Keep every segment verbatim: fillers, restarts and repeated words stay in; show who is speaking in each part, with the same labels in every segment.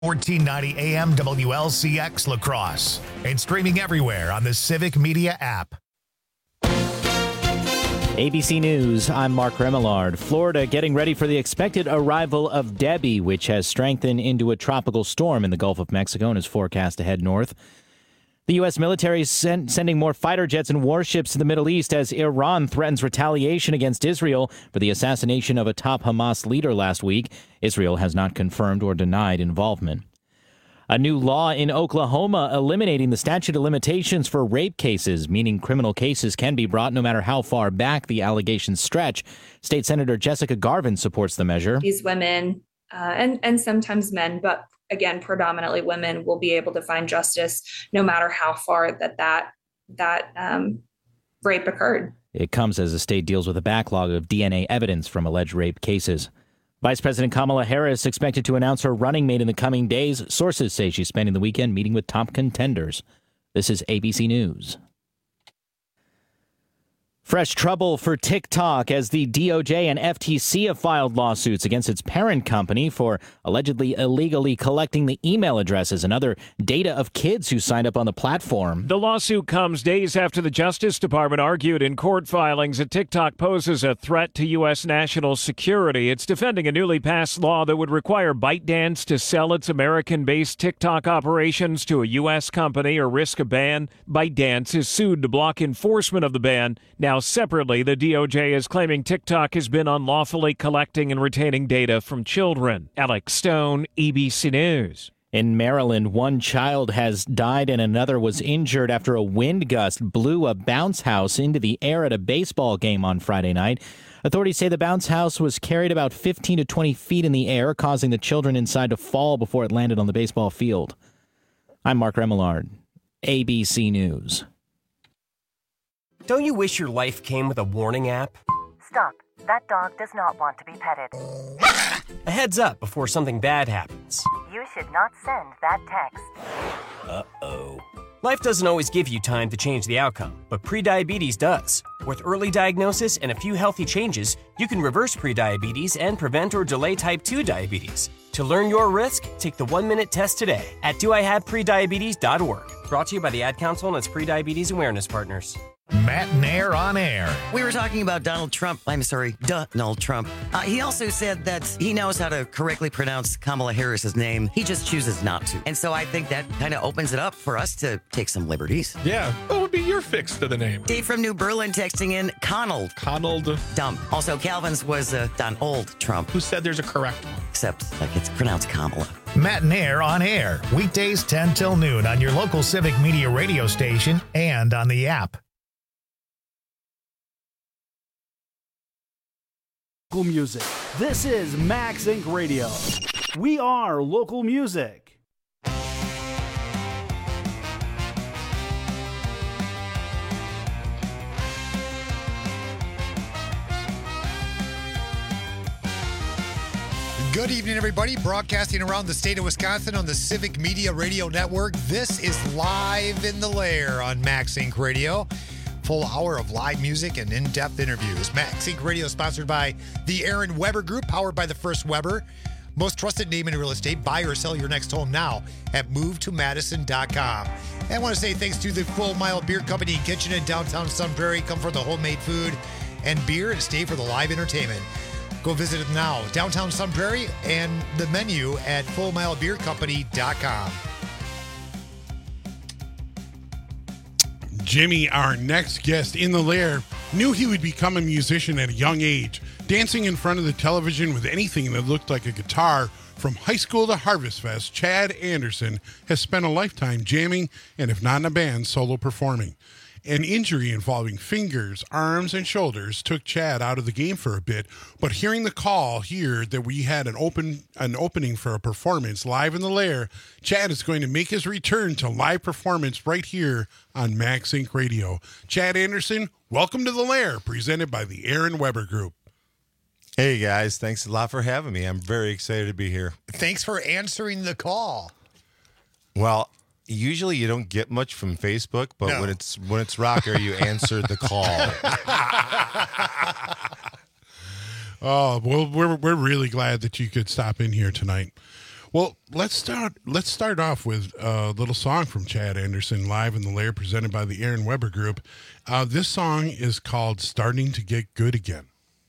Speaker 1: fourteen ninety A M W L C X La Crosse and streaming everywhere on the Civic Media app.
Speaker 2: A B C News, I'm Mark Remillard. Florida getting ready for the expected arrival of Debbie, which has strengthened into a tropical storm in the Gulf of Mexico and is forecast to head north. The U S military is send, sending more fighter jets and warships to the Middle East as Iran threatens retaliation against Israel for the assassination of a top Hamas leader last week. Israel has not confirmed or denied involvement. A new law in Oklahoma eliminating the statute of limitations for rape cases, meaning criminal cases can be brought no matter how far back the allegations stretch. State Senator Jessica Garvin supports the measure.
Speaker 3: These women uh, and, and sometimes men, but again, predominantly women, will be able to find justice no matter how far that that, that um, rape occurred.
Speaker 2: It comes as the state deals with a backlog of D N A evidence from alleged rape cases. Vice President Kamala Harris expected to announce her running mate in the coming days. Sources say she's spending the weekend meeting with top contenders. This is A B C News. Fresh trouble for TikTok as the D O J and F T C have filed lawsuits against its parent company for allegedly illegally collecting the email addresses and other data of kids who signed up on the platform.
Speaker 4: The lawsuit comes days after the Justice Department argued in court filings that TikTok poses a threat to U S national security. It's defending a newly passed law that would require ByteDance to sell its American-based TikTok operations to a U S company or risk a ban. ByteDance is sued to block enforcement of the ban. Now, separately, the D O J is claiming TikTok has been unlawfully collecting and retaining data from children. Alex Stone, A B C News.
Speaker 2: In Maryland, one child has died and another was injured after a wind gust blew a bounce house into the air at a baseball game on Friday night. Authorities say the bounce house was carried about fifteen to twenty feet in the air, causing the children inside to fall before it landed on the baseball field. I'm Mark Remillard, A B C News.
Speaker 5: Don't you wish your life came with a warning app?
Speaker 6: Stop. That dog does not want to be petted.
Speaker 5: A heads up before something bad happens.
Speaker 6: You should not send that text.
Speaker 5: Uh-oh. Life doesn't always give you time to change the outcome, but prediabetes does. With early diagnosis and a few healthy changes, you can reverse prediabetes and prevent or delay type two diabetes. To learn your risk, take the one-minute test today at do I have prediabetes dot org. Brought to you by the Ad Council and its Prediabetes Awareness Partners.
Speaker 1: Matt Nair on air.
Speaker 7: We were talking about Donald Trump. I'm sorry, Donald Trump. Uh, he also said that he knows how to correctly pronounce Kamala Harris's name. He just chooses not to. And so I think that kind of opens it up for us to take some liberties.
Speaker 8: Yeah. What would be your fix to the name?
Speaker 7: Dave from New Berlin texting in Conald.
Speaker 8: Conald.
Speaker 7: Dump. Also, Calvin's was uh, Donald Trump.
Speaker 8: Who said there's a correct one?
Speaker 7: Except, like, it's pronounced Kamala.
Speaker 1: Matt Nair on air. Weekdays ten till noon on your local Civic Media radio station and on the app.
Speaker 9: Local music. This is Max Incorporated. Radio. We are local music.
Speaker 10: Good evening, everybody. Broadcasting around the state of Wisconsin on the Civic Media Radio Network. This is Live in the Lair on Max Incorporated. Radio. Full hour of live music and in-depth interviews. Max Incorporated. Radio is sponsored by the Aaron Weber Group, powered by the First Weber. Most trusted name in real estate. Buy or sell your next home now at move to madison dot com. And I want to say thanks to the Full Mile Beer Company Kitchen in downtown Sun Prairie. Come for the homemade food and beer and stay for the live entertainment. Go visit them now. Downtown Sun Prairie and the menu at full mile beer company dot com.
Speaker 11: Jimmy, our next guest in the lair, knew he would become a musician at a young age, dancing in front of the television with anything that looked like a guitar. From high school to Harvest Fest, Chad Anderson has spent a lifetime jamming and, if not in a band, solo performing. An injury involving fingers, arms, and shoulders took Chad out of the game for a bit, but hearing the call here that we had an open an opening for a performance live in the lair, Chad is going to make his return to live performance right here on Max Incorporated. Radio. Chad Anderson, welcome to the lair, presented by the Aaron Weber Group.
Speaker 12: Hey, guys. Thanks a lot for having me. I'm very excited to be here.
Speaker 10: Thanks for answering the call.
Speaker 12: Well, usually you don't get much from Facebook, but
Speaker 10: no.
Speaker 12: when it's when it's Rocker, you answer the call.
Speaker 11: Oh, well, we're we're really glad that you could stop in here tonight. Well, let's start. Let's start off with a little song from Chad Anderson, live in the Lair, presented by the Aaron Weber Group. Uh, this song is called "Starting to Get Good Again."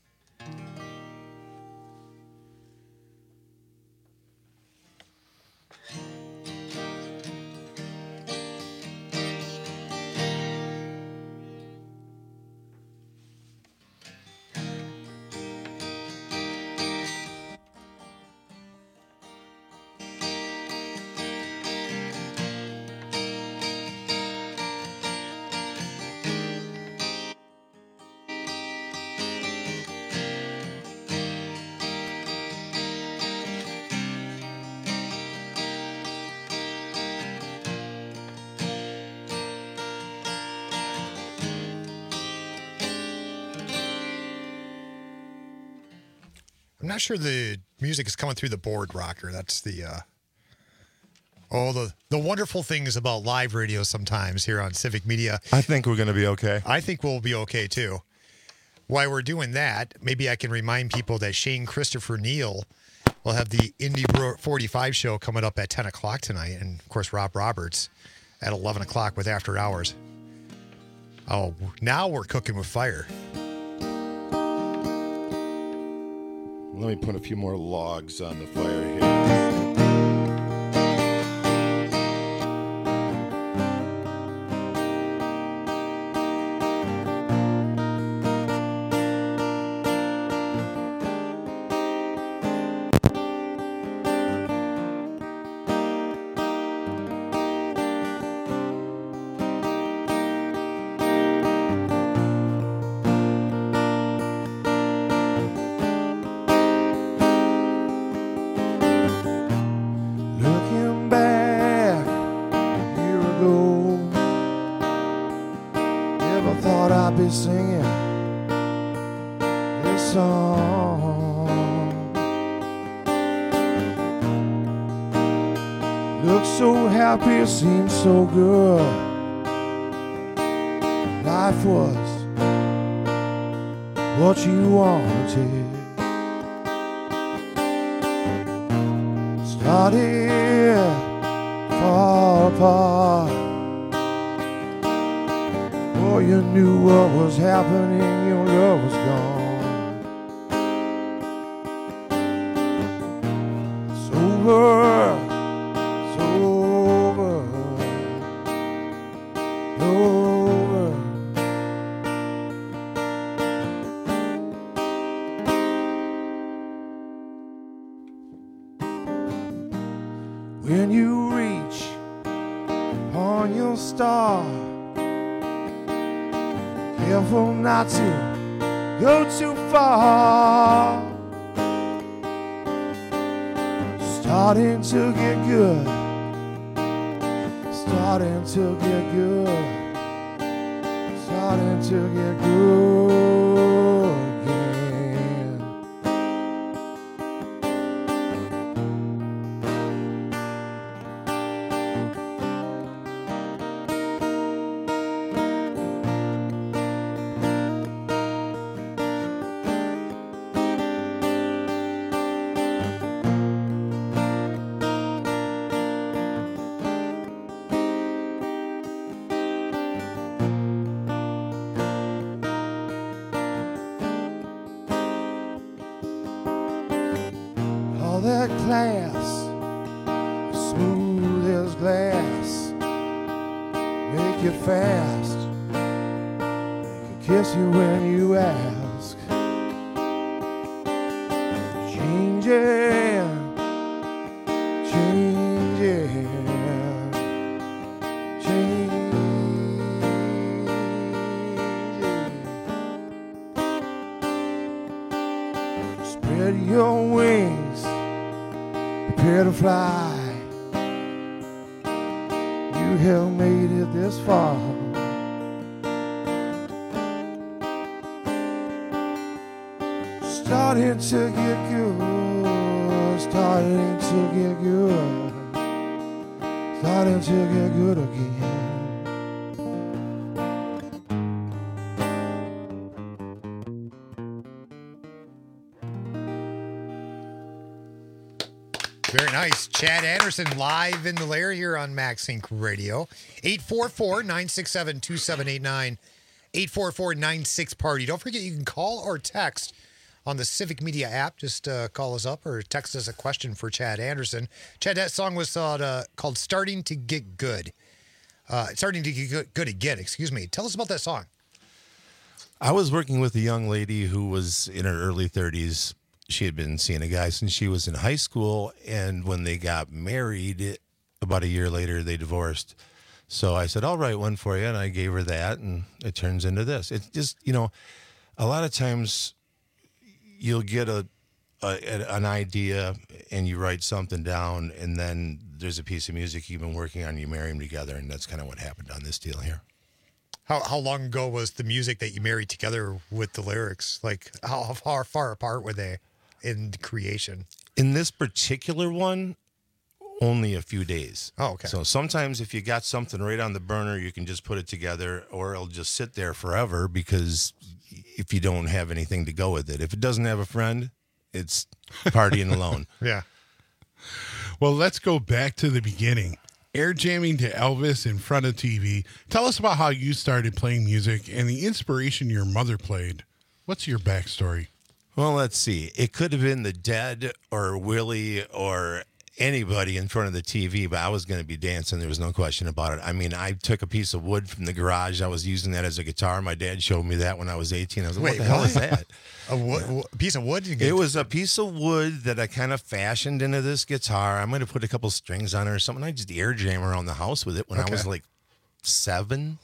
Speaker 10: I'm not sure the music is coming through the board rocker. That's the uh oh the the wonderful things about live radio sometimes here on Civic Media.
Speaker 12: I think we're going to be okay.
Speaker 10: I think we'll be okay too. While we're doing that, maybe I can remind people that Shane Christopher Neal will have the Indy forty-five show coming up at ten o'clock tonight, and of course Rob Roberts at eleven o'clock with After Hours. Oh, now we're cooking with fire.
Speaker 12: Let me put a few more logs on the fire here.
Speaker 13: Seemed so good. Life was what you wanted. Started far apart. Before you knew what was happening, your love was gone. It's over. When you reach on your star, careful not to go too far. Starting to get good, starting to get good, starting to get good again. That class, smooth as glass, make you fast, make you kiss you when you ask. Changing, changing, changing. Spread your wings, prepare to fly. You have made it this far. Starting to get good, starting to get good, starting to get good again.
Speaker 10: Very Nice. Chad Anderson live in the lair here on Max Inc Radio. eight four four, nine six seven, two seven eight nine. eight four four, nine six party. Don't forget you can call or text on the Civic Media app. Just uh, call us up or text us a question for Chad Anderson. Chad, that song was called, uh, called Starting to Get Good. Uh, starting to Get Good, good Again, excuse me. Tell us about that song.
Speaker 12: I was working with a young lady who was in her early thirties. She had been seeing a guy since she was in high school, and when they got married, about a year later, they divorced. So I said, I'll write one for you, and I gave her that, and it turns into this. It's just, you know, a lot of times you'll get a, a an idea, and you write something down, and then there's a piece of music you've been working on, you marry them together, and that's kind of what happened on this deal here.
Speaker 10: How how long ago was the music that you married together with the lyrics? Like, how far, far apart were they in creation?
Speaker 12: In this particular one, only a few days.
Speaker 10: Oh, okay.
Speaker 12: So sometimes if you got something right on the burner, you can just put it together, or it'll just sit there forever because if you don't have anything to go with it. If it doesn't have a friend, it's partying alone.
Speaker 10: Yeah.
Speaker 11: Well, let's go back to the beginning. Air jamming to Elvis in front of T V. Tell us about how you started playing music and the inspiration your mother played. What's your backstory?
Speaker 12: Well, let's see. It could have been the Dead or Willie or anybody in front of the T V, but I was going to be dancing. There was no question about it. I mean, I took a piece of wood from the garage. I was using that as a guitar. My dad showed me that when I was eighteen. I was like,
Speaker 10: Wait,
Speaker 12: what the hell
Speaker 10: what?
Speaker 12: is that?
Speaker 10: A, wood, a piece of wood? You
Speaker 12: It
Speaker 10: get-
Speaker 12: was a piece of wood that I kind of fashioned into this guitar. I'm going to put a couple strings on it or something. I just air jam around the house with it when
Speaker 10: Okay.
Speaker 12: I was like seven.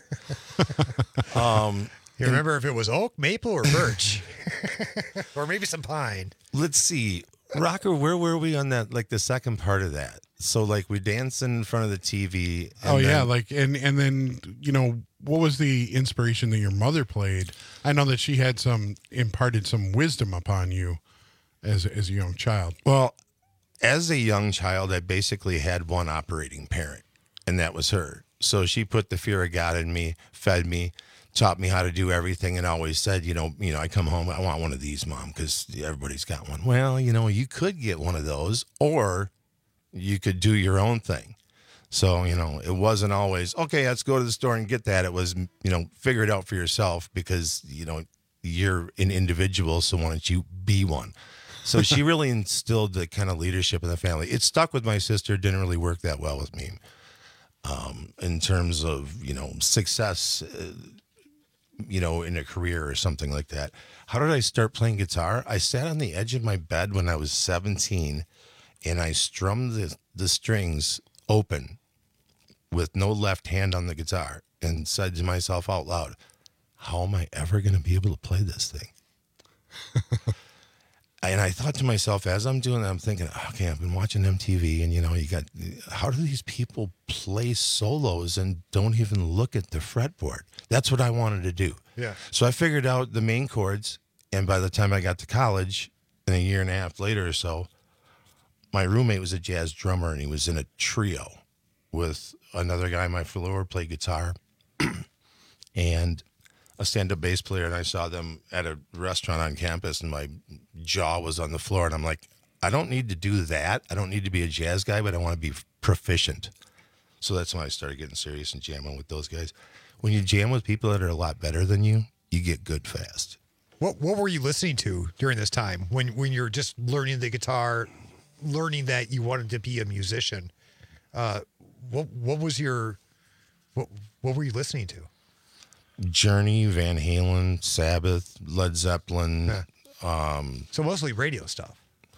Speaker 12: um,
Speaker 10: You remember if it was oak, maple, or birch? Or maybe some pine.
Speaker 12: Let's see. Rocker, where were we on that? Like the second part of that. So like we danced in front of the T V. and
Speaker 11: Oh yeah,
Speaker 12: then-
Speaker 11: like and and then you know what was the inspiration that your mother played? I know that she had some imparted some wisdom upon you as as a young child.
Speaker 12: Well, as a young child, I basically had one operating parent, and that was her. So she put the fear of God in me, fed me, taught me how to do everything, and always said, you know, you know, I come home, I want one of these, Mom, because everybody's got one. Well, you know, you could get one of those, or you could do your own thing. So, you know, it wasn't always, okay, let's go to the store and get that. It was, you know, figure it out for yourself because, you know, you're an individual, so why don't you be one? So she really instilled the kind of leadership in the family. It stuck with my sister, didn't really work that well with me. Um, in terms of, you know, success, uh, you know, in a career or something like that. How did I start playing guitar? I sat on the edge of my bed when I was seventeen, and I strummed the, the strings open with no left hand on the guitar and said to myself out loud, how am I ever going to be able to play this thing? And I thought to myself, as I'm doing that, I'm thinking, okay, I've been watching M T V, and, you know, you got, how do these people play solos and don't even look at the fretboard? That's what I wanted to do.
Speaker 10: Yeah.
Speaker 12: So I figured out the main chords, and by the time I got to college, and a year and a half later or so, my roommate was a jazz drummer, and he was in a trio with another guy on my floor, played guitar, and a stand-up bass player, and I saw them at a restaurant on campus, and my jaw was on the floor, and I'm like, I don't need to do that. I don't need to be a jazz guy, but I want to be proficient. So that's when I started getting serious and jamming with those guys. When you jam with people that are a lot better than you, you get good fast.
Speaker 10: What What were you listening to during this time when when you're just learning the guitar, learning that you wanted to be a musician? Uh, what What was your what What were you listening to?
Speaker 12: Journey, Van Halen, Sabbath, Led Zeppelin. Um,
Speaker 10: so mostly radio stuff.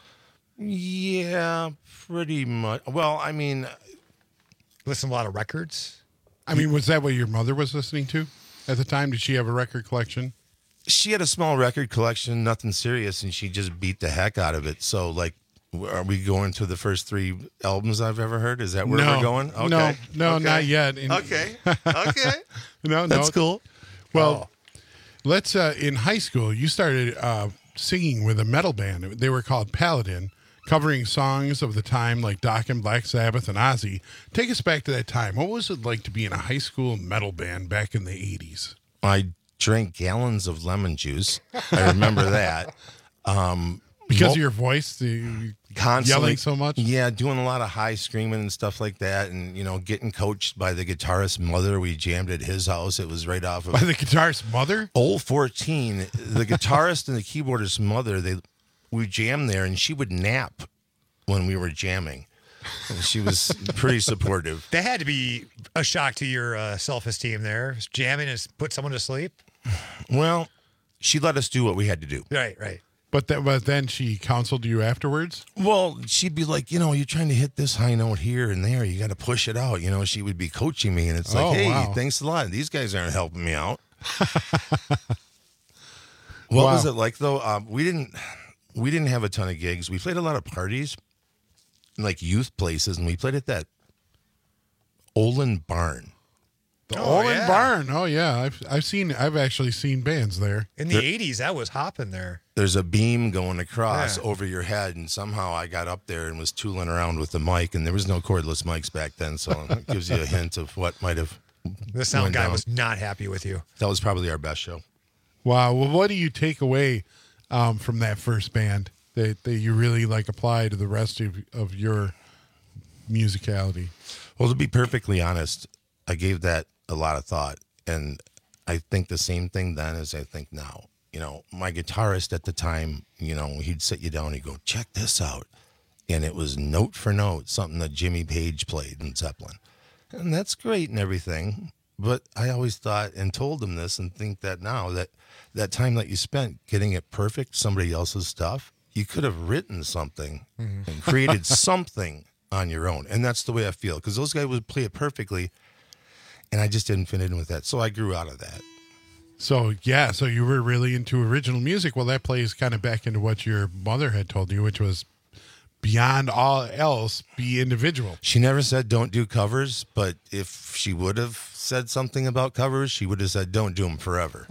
Speaker 12: Yeah, pretty much. Well, I mean,
Speaker 10: listen to a lot of records.
Speaker 11: I mean, was that what your mother was listening to at the time? Did she have a record collection?
Speaker 12: She had a small record collection, nothing serious, and she just beat the heck out of it. So, like, are we going to the first three albums I've ever heard? Is that where
Speaker 11: No.
Speaker 12: we're going? Okay.
Speaker 11: No, no,
Speaker 12: Okay.
Speaker 11: not yet. In-
Speaker 12: Okay. Okay.
Speaker 11: no, no.
Speaker 12: That's cool.
Speaker 11: Well, let's, uh, in high school, you started uh, singing with a metal band. They were called Paladin, covering songs of the time like Dokken, Black Sabbath, and Ozzy. Take us back to that time. What was it like to be in a high school metal band back in the eighties?
Speaker 12: I drank gallons of lemon juice. I remember that. Um,
Speaker 11: Because
Speaker 12: mo-
Speaker 11: of your voice? The,
Speaker 12: Constantly
Speaker 11: yelling so much.
Speaker 12: Yeah, doing a lot of high screaming and stuff like that, and you know, getting coached by the guitarist's mother. We jammed at his house. It was right off of
Speaker 11: by the guitarist's mother.
Speaker 12: Old fourteen. The guitarist and the keyboardist's mother. They we jammed there, and she would nap when we were jamming. And she was pretty supportive.
Speaker 10: That had to be a shock to your uh, self-esteem there. Jamming and put someone to sleep.
Speaker 12: Well, she let us do what we had to do.
Speaker 10: Right, right.
Speaker 11: But, that, but then she counseled you afterwards?
Speaker 12: Well, she'd be like, you know, you're trying to hit this high note here and there. You got to push it out. You know, she would be coaching me, and it's like,
Speaker 11: oh,
Speaker 12: hey,
Speaker 11: wow.
Speaker 12: thanks a lot. These guys aren't helping me out. What
Speaker 11: Wow.
Speaker 12: was it like, though? Um, we didn't we didn't have a ton of gigs. We played a lot of parties, like youth places, and we played at that Olin Barn.
Speaker 11: The
Speaker 10: Oh,
Speaker 11: Olin
Speaker 10: yeah.
Speaker 11: Barn. Oh yeah, I've I've seen I've actually seen bands there.
Speaker 10: In the
Speaker 12: There-
Speaker 10: eighties, that was hopping there.
Speaker 12: There's a beam going across
Speaker 10: Yeah.
Speaker 12: over your head, and somehow I got up there and was tooling around with the mic, and there was no cordless mics back then, so it gives you a hint of what might have.
Speaker 10: The sound
Speaker 12: went
Speaker 10: guy
Speaker 12: down.
Speaker 10: was not happy with you.
Speaker 12: That was probably our best show.
Speaker 11: Wow. Well, what do you take away um, from that first band that, that you really like apply to the rest of of your musicality?
Speaker 12: Well, to be perfectly honest, I gave that a lot of thought, and I think the same thing then as I think now. You know, my guitarist at the time, you know, he'd sit you down and he'd go, check this out. And it was note for note, something that Jimmy Page played in Zeppelin. And that's great and everything. But I always thought and told him this and think that now, that that time that you spent getting it perfect, somebody else's stuff, you could have written something
Speaker 10: Mhm.
Speaker 12: and created something on your own. And that's the way I feel, because those guys would play it perfectly, and I just didn't fit in with that. So I grew out of that.
Speaker 11: So yeah, so you were really into original music. Well, that plays kind of back into what your mother had told you, which was beyond all else, be individual.
Speaker 12: She never said don't do covers, but if she would have said something about covers, she would have said don't do them forever.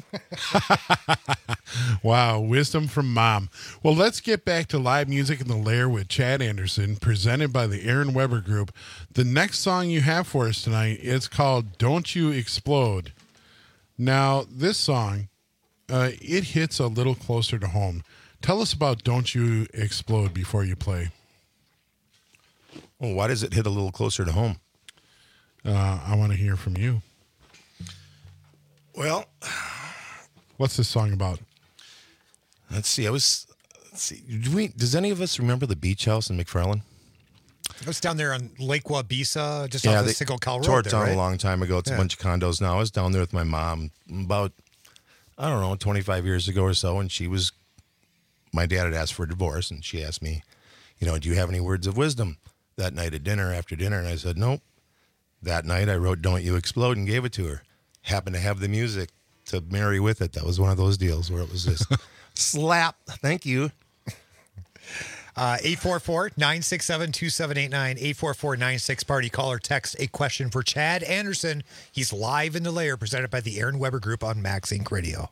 Speaker 11: Wow, wisdom from mom. Well, let's get back to live music in the Lair with Chad Anderson, presented by the Aaron Weber Group. The next song you have for us tonight is called Don't You Explode. Now, this song, uh, it hits a little closer to home. Tell us about Don't You Explode before you play.
Speaker 12: Well, why does it hit a little closer to home?
Speaker 11: Uh, I want to hear from you.
Speaker 12: Well,
Speaker 11: what's this song about?
Speaker 12: Let's see. I was. Let's see. Do we, does any of us remember the beach house in McFarland?
Speaker 10: It was down there on Lake Wabisa, just
Speaker 12: Yeah,
Speaker 10: off the
Speaker 12: they
Speaker 10: Sickle Cal
Speaker 12: tore
Speaker 10: Road
Speaker 12: it
Speaker 10: there,
Speaker 12: down
Speaker 10: right?
Speaker 12: a long time ago. It's
Speaker 10: Yeah.
Speaker 12: a bunch of condos now. I was down there with my mom about, I don't know, twenty-five years ago or so, and she was. My dad had asked for a divorce, and she asked me, you know, do you have any words of wisdom that night at dinner, after dinner? And I said, nope. That night I wrote Don't You Explode and gave it to her. Happened to have the music to marry with it. That was one of those deals where it was just slap. Thank you.
Speaker 10: Uh, eight four four, nine six seven, two seven eight nine, eight four four, nine six party. Call or text a question for Chad Anderson. He's live in the Lair, presented by the Aaron Weber Group on Max Inc Radio.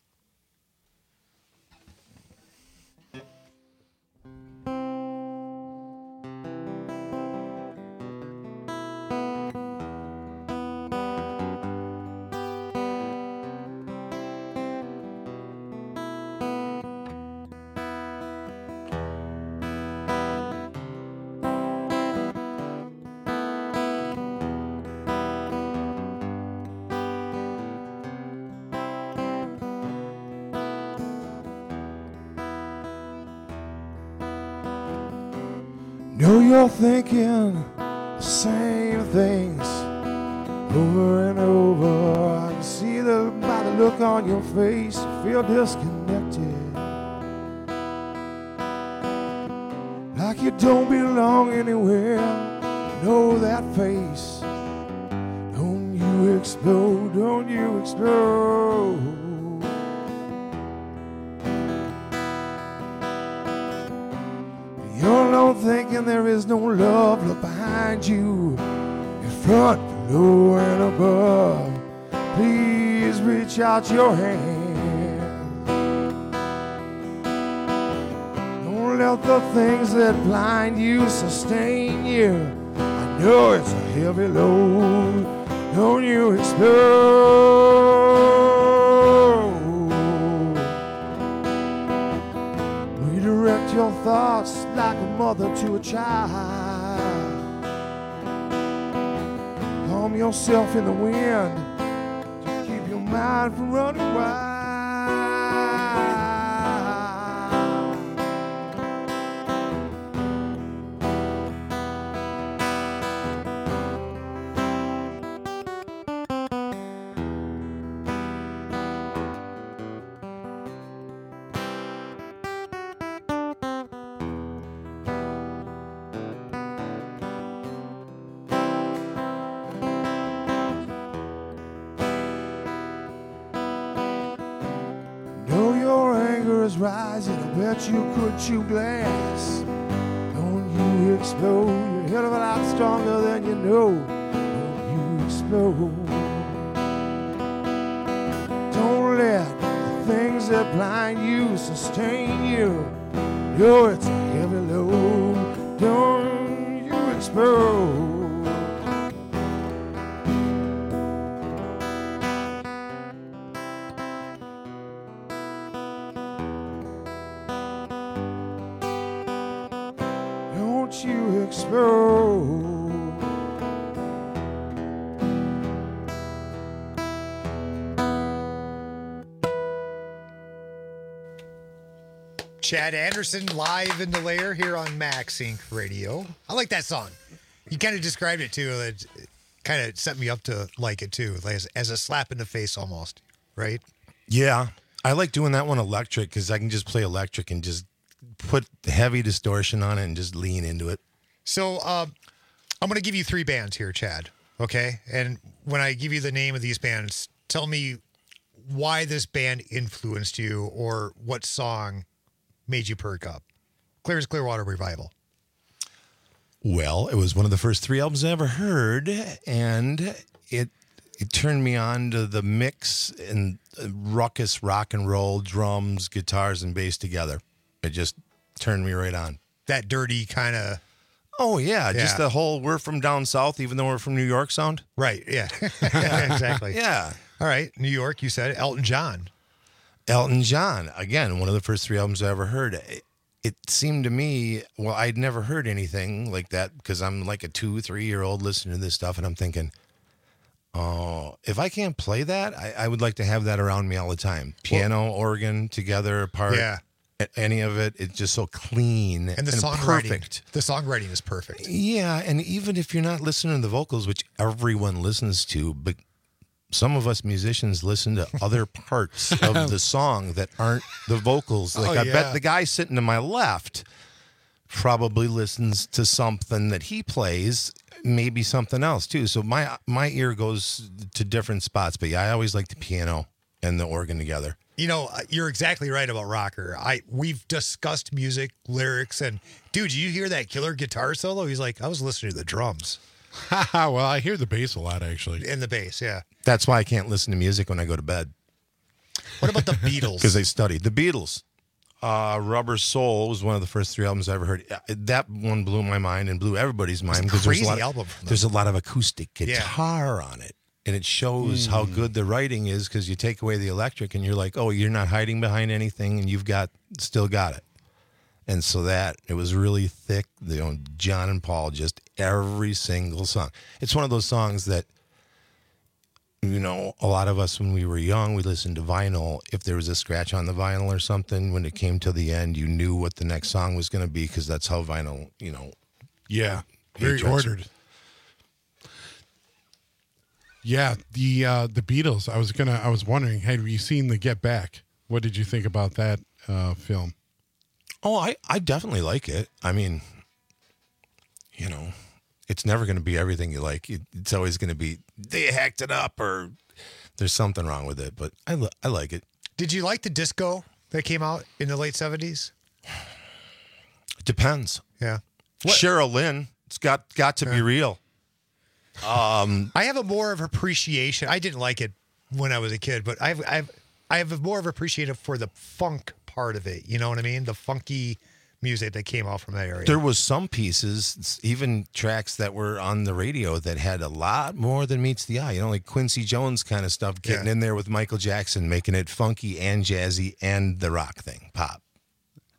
Speaker 13: Know you're thinking the same things over and over. I can see the by the look on your face, you feel disconnected, like you don't belong anywhere. Know that face. Don't you explode? Don't you explode? You're alone thinking there is no love. Look behind you, in front, below, and above. Please reach out your hand. Don't let the things that blind you sustain you. I know it's a heavy load. Don't you explode? Redirect your thoughts like a mother to a child. Calm yourself in the wind to keep your mind from running wild. Rising, I bet you could chew glass. Don't you explode, you're a hell of a lot stronger than you know. Don't you explode. Don't let the things that blind you sustain you. Yo, it's a heavy load. Don't you explode. You explode.
Speaker 10: Chad Anderson live in the lair here on Max Incorporated. Radio. I like that song. You kind of described it too. It kind of set me up to like it too, as, as a slap in the face almost, right?
Speaker 12: Yeah. I like doing that one electric because I can just play electric and just put heavy distortion on it and just lean into it.
Speaker 10: So uh, I'm going to give you three bands here, Chad, okay? And when I give you the name of these bands, tell me why this band influenced you or what song made you perk up. Clear as Clearwater Revival.
Speaker 12: Well, it was one of the first three albums I ever heard, and it it turned me on to the mix and ruckus rock and roll, drums, guitars, and bass together. It just turned me right on.
Speaker 10: That dirty kind of...
Speaker 12: Oh, yeah,
Speaker 10: yeah.
Speaker 12: Just the whole we're from down south, even though we're from New York sound.
Speaker 10: Right, yeah. Yeah, exactly.
Speaker 12: Yeah.
Speaker 10: All right, New York, you said Elton John.
Speaker 12: Elton John, again, one of the first three albums I ever heard. It, it seemed to me, well, I'd never heard anything like that because I'm like a two, three-year-old listening to this stuff, and I'm thinking, oh, if I can't play that, I, I would like to have that around me all the time. Piano, well, organ, together, apart.
Speaker 10: Yeah.
Speaker 12: Any of it, it's just so clean
Speaker 10: and the
Speaker 12: and
Speaker 10: songwriting.
Speaker 12: Perfect.
Speaker 10: The songwriting is perfect.
Speaker 12: Yeah, and even if you're not listening to the vocals, which everyone listens to, but some of us musicians listen to other parts of the song that aren't the vocals. Like
Speaker 10: oh,
Speaker 12: I
Speaker 10: yeah.
Speaker 12: bet the guy sitting to my left probably listens to something that he plays, maybe something else too. So my my ear goes to different spots. But yeah, I always like the piano and the organ together.
Speaker 10: You know, you're exactly right about Rocker. I we've discussed music, lyrics, and dude, you hear that killer guitar solo? He's like, I was listening to the drums.
Speaker 11: Well, I hear the bass a lot, actually.
Speaker 10: And the bass, yeah.
Speaker 12: That's why I can't listen to music when I go to bed.
Speaker 10: What about the Beatles?
Speaker 12: Because they studied. The Beatles. Uh, Rubber Soul was one of the first three albums I ever heard. That one blew my mind and blew everybody's mind.
Speaker 10: It's a crazy
Speaker 12: there's a lot,
Speaker 10: album from them.
Speaker 12: There's a lot of acoustic guitar
Speaker 10: Yeah.
Speaker 12: on it. And it shows
Speaker 11: Mm.
Speaker 12: how good the writing is because you take away the electric and you're like, oh, you're not hiding behind anything and you've got still got it. And so that, it was really thick. You know, John and Paul, just every single song. It's one of those songs that, you know, a lot of us when we were young, we listened to vinyl. If there was a scratch on the vinyl or something, when it came to the end, you knew what the next song was going to be because that's how vinyl, you know.
Speaker 11: Yeah, very
Speaker 12: Matrix.
Speaker 11: ordered. Yeah, the uh, the Beatles. I was gonna. I was wondering, have you seen the Get Back? What did you think about that uh, film?
Speaker 12: Oh, I, I definitely like it. I mean, you know, it's never going to be everything you like. It, it's always going to be they hacked it up or there's something wrong with it. But I li- I like it.
Speaker 10: Did you like the disco that came out in the late seventies?
Speaker 12: It depends.
Speaker 10: Yeah.
Speaker 12: Cheryl Lynn. It's got got to be real. Um,
Speaker 10: I have a more of appreciation. I didn't like it when I was a kid, but I've I've I have a more of appreciation for the funk part of it. You know what I mean? The funky music that came out from that area.
Speaker 12: There was some pieces, even tracks that were on the radio that had a lot more than meets the eye. You know, like Quincy Jones kind of stuff, getting
Speaker 10: Yeah.
Speaker 12: in there with Michael Jackson, making it funky and jazzy and the rock thing, pop.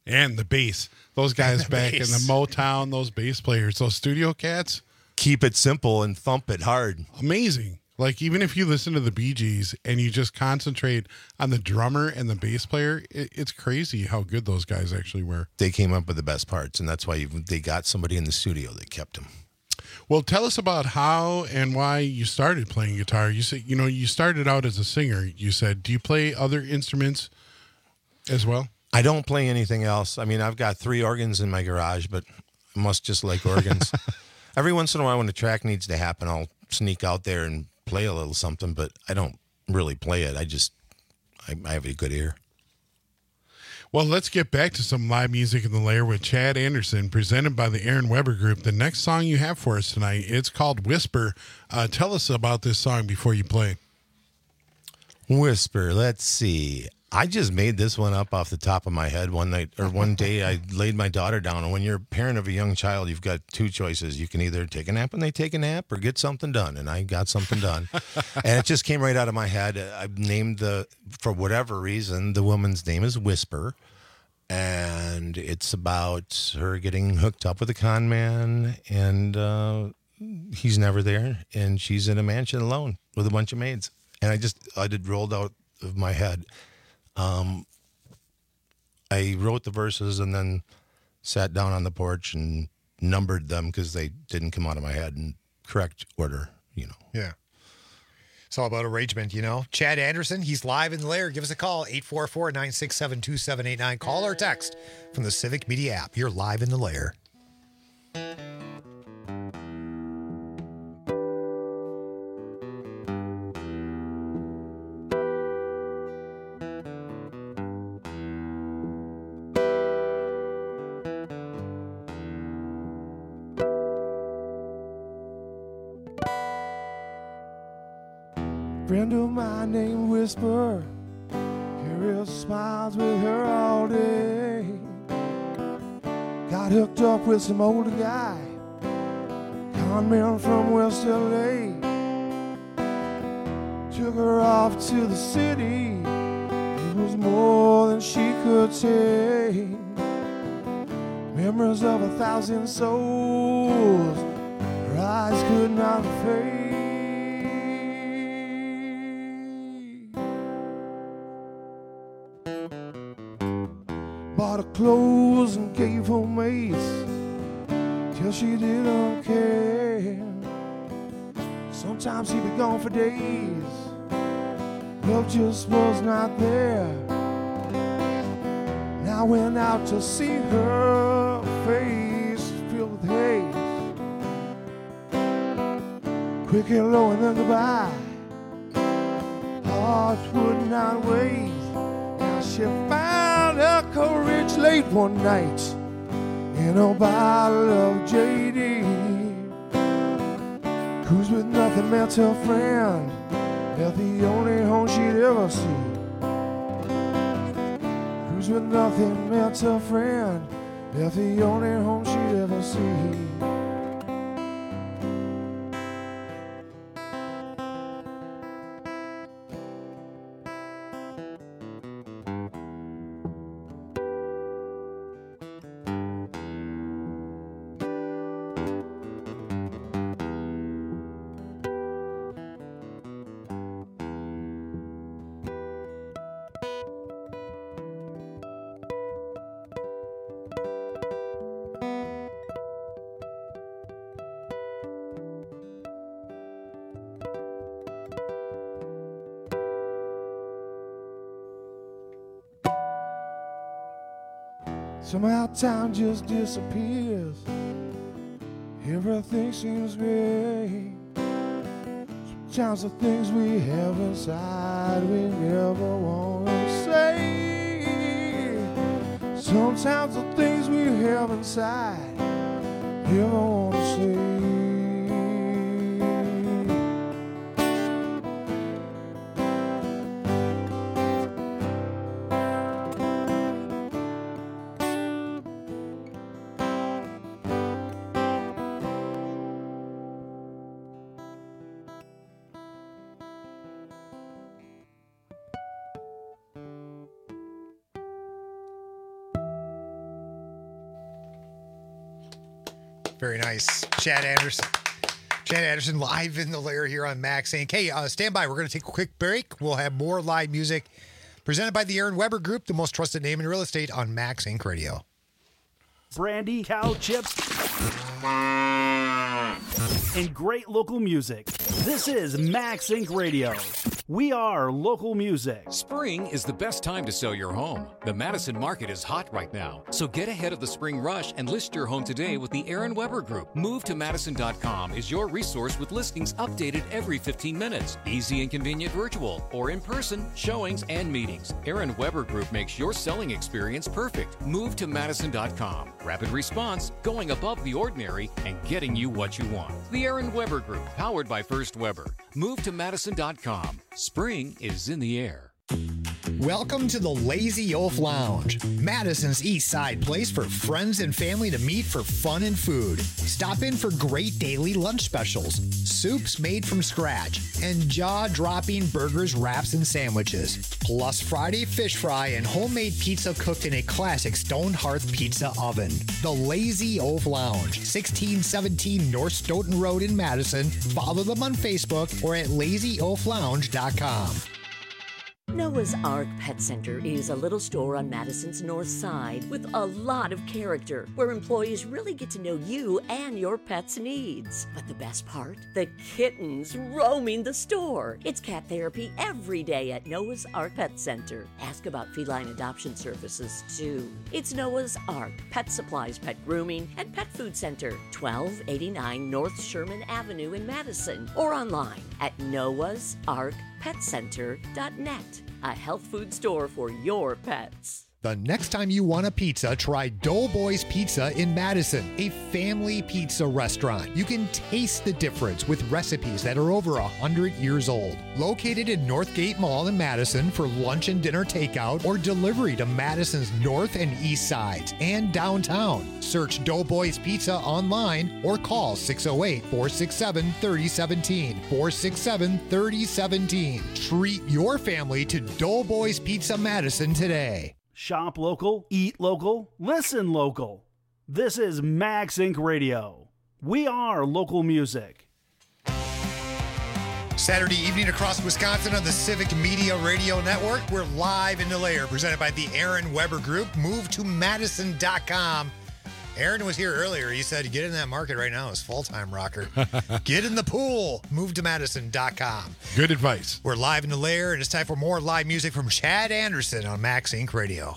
Speaker 11: And the bass. Those guys back
Speaker 12: bass.
Speaker 11: in the Motown, those bass players, those studio cats.
Speaker 12: Keep it simple and thump it hard.
Speaker 11: Amazing. Like, even if you listen to the Bee Gees and you just concentrate on the drummer and the bass player, it, it's crazy how good those guys actually were.
Speaker 12: They came up with the best parts, and that's why you, they got somebody in the studio that kept them.
Speaker 11: Well, tell us about how and why you started playing guitar. You said, you know, you started out as a singer. You said, do you play other instruments as well?
Speaker 12: I don't play anything else. I mean, I've got three organs in my garage, but I must just like organs. Every once in a while when the track needs to happen, I'll sneak out there and play a little something, but I don't really play it. I just, I, I have a good ear.
Speaker 11: Well, let's get back to some live music in the lair with Chad Anderson, presented by the Aaron Weber Group. The next song you have for us tonight, it's called Whisper. Uh, tell us about this song before you play.
Speaker 12: Whisper, let's see. I just made this one up off the top of my head one night, or one day I laid my daughter down. And when you're a parent of a young child, you've got two choices. You can either take a nap when they take a nap or get something done. And I got something done. And it just came right out of my head. I named the, for whatever reason, the woman's name is Whisper. And it's about her getting hooked up with a con man. And uh, he's never there. And she's in a mansion alone with a bunch of maids. And I just, I did rolled out of my head. Um, I wrote the verses and then sat down on the porch and numbered them because they didn't come out of my head in correct order, you know.
Speaker 10: Yeah. It's all about arrangement, you know. Chad Anderson, he's live in the lair. Give us a call, eight four four, nine six seven, two seven eight nine. Call or text from the Civic Media app. You're live in the lair.
Speaker 13: Friend of mine named Whisper, Carol smiles with her all day. Got hooked up with some older guy, con man from West L A. Took her off to the city, it was more than she could take. Memories of a thousand souls, her eyes could not fade. Bought her clothes and gave her mace till she didn't care. Sometimes he'd be gone for days, love just was not there. Now I went out to see her face filled with haze. Quick hello and then goodbye, heart would not wait. Now she found her courage late one night in a bottle of J D. Cruise with nothing meant her friend, left the only home she'd ever see. Cruise with nothing meant her friend, left the only home she'd ever see. Somehow time just disappears, everything seems great. Sometimes the things we have inside we never want to say. Sometimes the things we have inside never want to say.
Speaker 10: Very nice. Chad Anderson. Chad Anderson live in the lair here on Max Incorporated. Hey, uh, stand by. We're going to take a quick break. We'll have more live music presented by the Aaron Weber Group, the most trusted name in real estate on Max Incorporated Radio.
Speaker 9: Brandy, cow chips, and great local music. This is Max Incorporated Radio. We are local music.
Speaker 14: Spring is the best time to sell your home. The Madison market is hot right now, so get ahead of the spring rush and list your home today with the Aaron Weber Group. Move to Madison dot com is your resource with listings updated every fifteen minutes. Easy and convenient virtual or in-person showings and meetings. Aaron Weber Group makes your selling experience perfect. Move to Madison dot com. Rapid response, going above the ordinary, and getting you what you want. The Aaron Weber Group, powered by First Weber. Move to Madison dot com. Spring is in the air.
Speaker 1: Welcome to the Lazy Oaf Lounge, Madison's East Side place for friends and family to meet for fun and food. Stop in for great daily lunch specials, soups made from scratch, and jaw-dropping burgers, wraps, and sandwiches. Plus Friday fish fry and homemade pizza cooked in a classic stone hearth pizza oven. The Lazy Oaf Lounge, sixteen seventeen North Stoughton Road in Madison. Follow them on Facebook or at lazy oaf lounge dot com.
Speaker 15: Noah's Ark Pet Center is a little store on Madison's north side with a lot of character, where employees really get to know you and your pet's needs. But the best part? The kittens roaming the store. It's cat therapy every day at Noah's Ark Pet Center. Ask about feline adoption services, too. It's Noah's Ark Pet Supplies, Pet Grooming, and Pet Food Center, twelve eighty-nine North Sherman Avenue in Madison, or online at noahs ark pet center dot net. A health food store for your pets.
Speaker 1: The next time you want a pizza, try Doughboys Pizza in Madison, a family pizza restaurant. You can taste the difference with recipes that are over one hundred years old. Located in Northgate Mall in Madison for lunch and dinner takeout or delivery to Madison's north and east sides and downtown. Search Doughboys Pizza online or call six oh eight, four six seven, three oh one seven, four six seven, three oh one seven. Treat your family to Doughboys Pizza Madison today.
Speaker 9: Shop local, eat local, listen local. This is Max Incorporated Radio. We are local music.
Speaker 10: Saturday evening across Wisconsin on the Civic Media Radio Network. We're live in the lair, presented by the Aaron Weber Group. Move to Madison dot com. Aaron was here earlier. He said, get in that market right now. It's full-time rocker. Get in the pool. Move to Madison dot com.
Speaker 11: Good advice.
Speaker 10: We're live in the lair, and it's time for more live music from Chad Anderson on Max Incorporated Radio.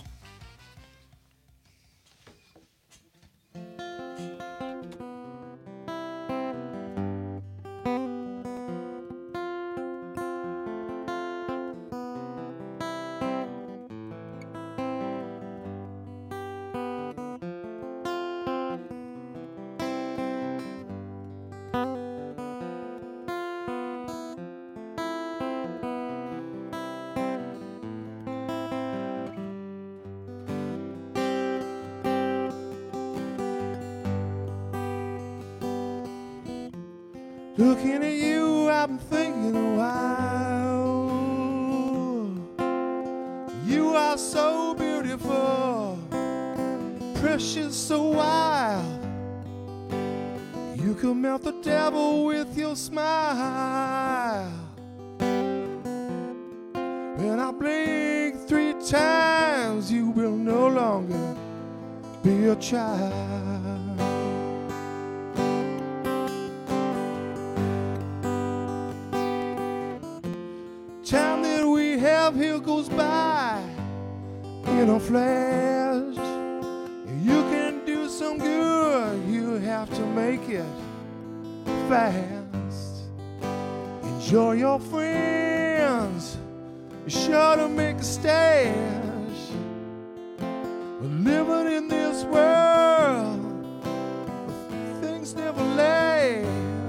Speaker 13: Looking at you, I've been thinking a while. You are so beautiful, precious, so wild. You could melt the devil with your smile. When I blink three times, you will no longer be a child. Time that we have here goes by in a flash. You can do some good, you have to make it fast. Enjoy your friends, be sure to make a stash. Living in this world, things never last.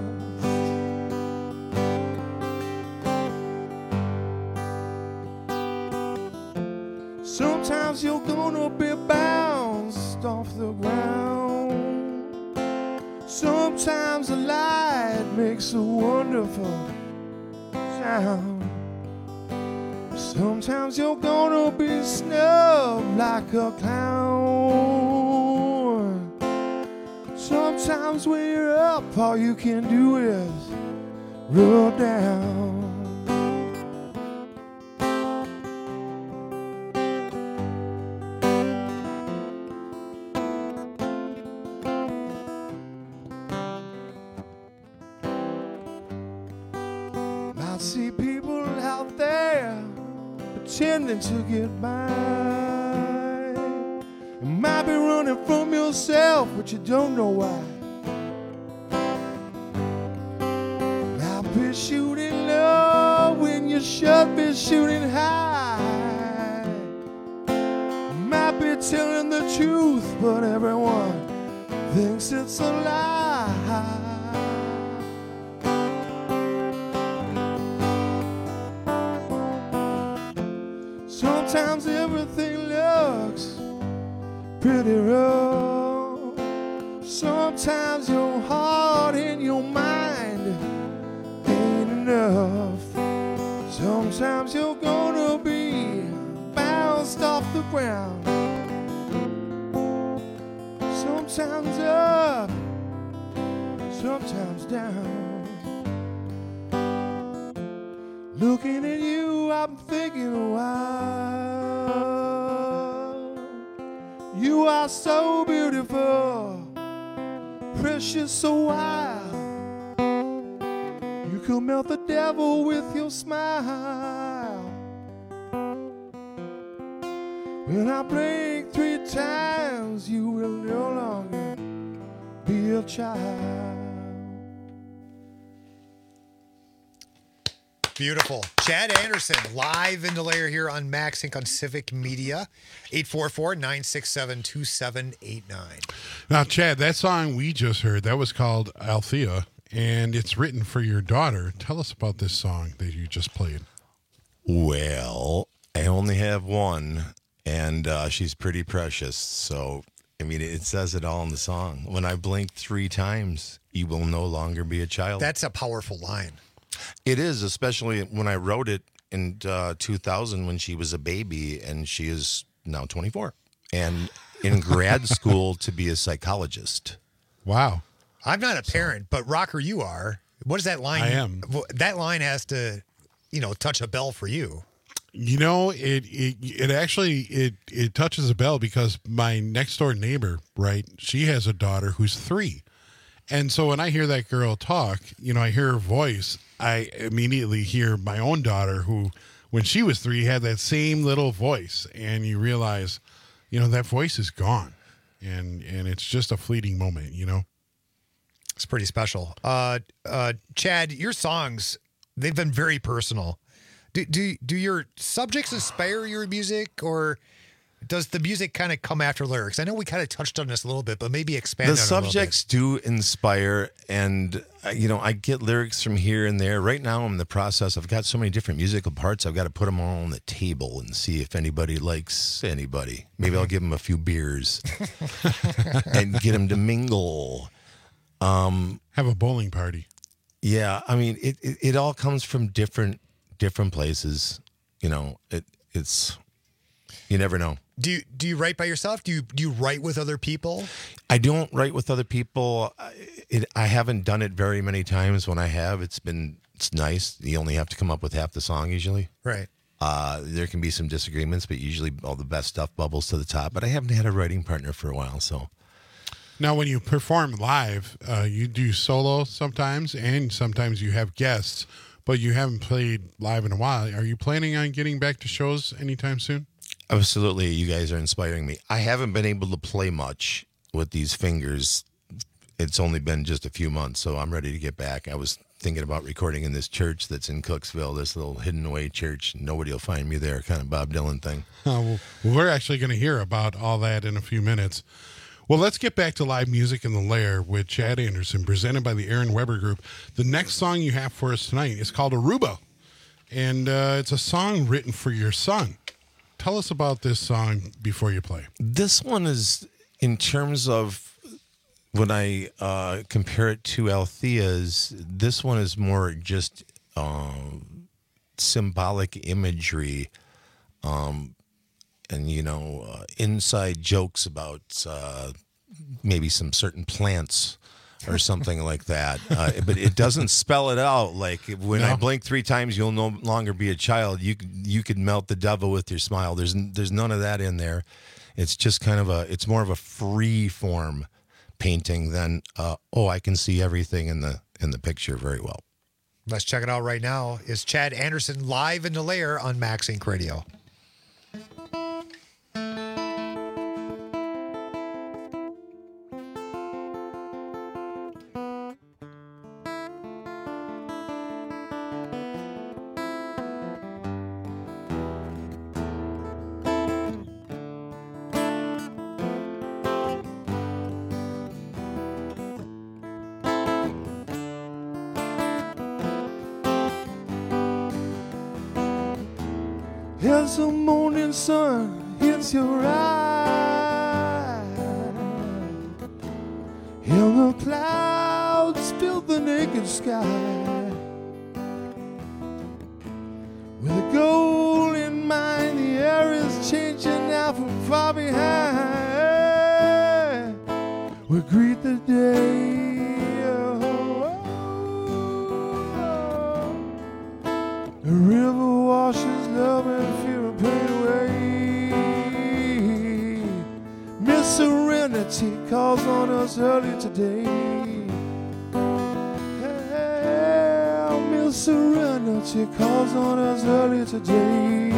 Speaker 13: Sometimes you're gonna be bounced off the ground. Sometimes the light makes a wonderful sound. Sometimes you're gonna be snubbed like a clown. Sometimes when you're up, all you can do is roll down. I see people out there pretending to get by. You might be running from yourself, but you don't know why. Might be shooting low when you should be shooting high. Might be telling the truth, but everyone thinks it's a lie. Sometimes everything looks pretty rough. Sometimes your heart and your mind ain't enough. Sometimes you're gonna be bounced off the ground. Sometimes up, sometimes down. Looking at you, I'm thinking a while. You are so beautiful, precious, so wild. You could melt the devil with your smile. When I blink three times, you will no longer be a child.
Speaker 10: Beautiful. Chad Anderson, live in the layer here on Max Inc on Civic Media. eight four four, nine six seven, two seven eight nine.
Speaker 11: Now, Chad, that song we just heard, that was called Althea, and it's written for your daughter. Tell us about this song that you just played.
Speaker 12: Well, I only have one, and uh, she's pretty precious. So, I mean, it says it all in the song. When I blink three times, you will no longer be a child.
Speaker 10: That's a powerful line.
Speaker 12: It is, especially when I wrote it in uh, two thousand when she was a baby, and she is now twenty-four and in grad school to be a psychologist.
Speaker 11: Wow.
Speaker 10: I'm not a parent, but Rocker, you are. What is that line?
Speaker 11: I am.
Speaker 10: That line has to, you know, touch a bell for you.
Speaker 11: You know, it it it actually it it touches a bell because my next door neighbor, right? She has a daughter who's three. And so when I hear that girl talk, you know, I hear her voice, I immediately hear my own daughter who, when she was three, had that same little voice. And you realize, you know, that voice is gone. And and it's just a fleeting moment, you know?
Speaker 10: It's pretty special. Uh, uh, Chad, your songs, they've been very personal. Do, do, do your subjects inspire your music, or does the music kind of come after lyrics? I know we kind of touched on this a little bit, but maybe expand on
Speaker 12: The
Speaker 10: it a little bit.
Speaker 12: subjects do inspire, and, uh, you know, I get lyrics from here and there. Right now I'm in the process. I've got so many different musical parts. I've got to put them all on the table and see if anybody likes anybody. Maybe I'll give them a few beers and get them to mingle. Um,
Speaker 11: Have a bowling party.
Speaker 12: Yeah, I mean, it, it, it all comes from different different places. You know, it it's you never know.
Speaker 10: Do you, do you write by yourself? Do you do you write with other people?
Speaker 12: I don't write with other people. I, it, I haven't done it very many times. When I have, it's been it's nice. You only have to come up with half the song usually.
Speaker 10: Right.
Speaker 12: Uh, there can be some disagreements, but usually all the best stuff bubbles to the top. But I haven't had a writing partner for a while, so.
Speaker 11: Now, when you perform live, uh, you do solo sometimes, and sometimes you have guests, but you haven't played live in a while. Are you planning on getting back to shows anytime soon?
Speaker 12: Absolutely. You guys are inspiring me. I haven't been able to play much with these fingers. It's only been just a few months, so I'm ready to get back. I was thinking about recording in this church that's in Cooksville, this little hidden away church. Nobody will find me there, kind of Bob Dylan thing.
Speaker 11: Oh, well, we're actually going to hear about all that in a few minutes. Well, let's get back to live music in the Lair with Chad Anderson, presented by the Aaron Weber Group. The next song you have for us tonight is called Aruba, and uh, it's a song written for your son. Tell us about this song before you play.
Speaker 12: This one is, in terms of when I uh, compare it to Althea's, this one is more just uh, symbolic imagery. Um, and, you know, uh, inside jokes about uh, maybe some certain plants or something like that. Uh, but it doesn't spell it out. Like when
Speaker 10: No.
Speaker 12: I blink three times, you'll no longer be a child. You could- you could melt the devil with your smile. There's n- there's none of that in there. It's just kind of a. It's more of a free form painting than uh, oh, I can see everything in the in the picture very well.
Speaker 10: Let's check it out right now. Is Chad Anderson live in the lair on Max Inc Radio?
Speaker 13: As the morning sun hits your eye, and the clouds fill the naked sky, with a goal in mind, the air is changing now from far behind. We greet the day, oh, the river washes love and fear and pain away. Miss Serenity calls on us early today. Hey, Miss Serenity calls on us early today.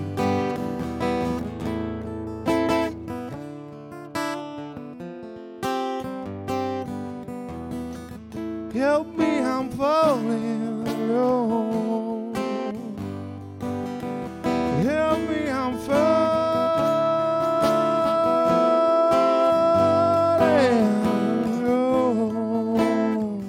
Speaker 13: Help me, I'm falling alone. Help me, I'm falling alone.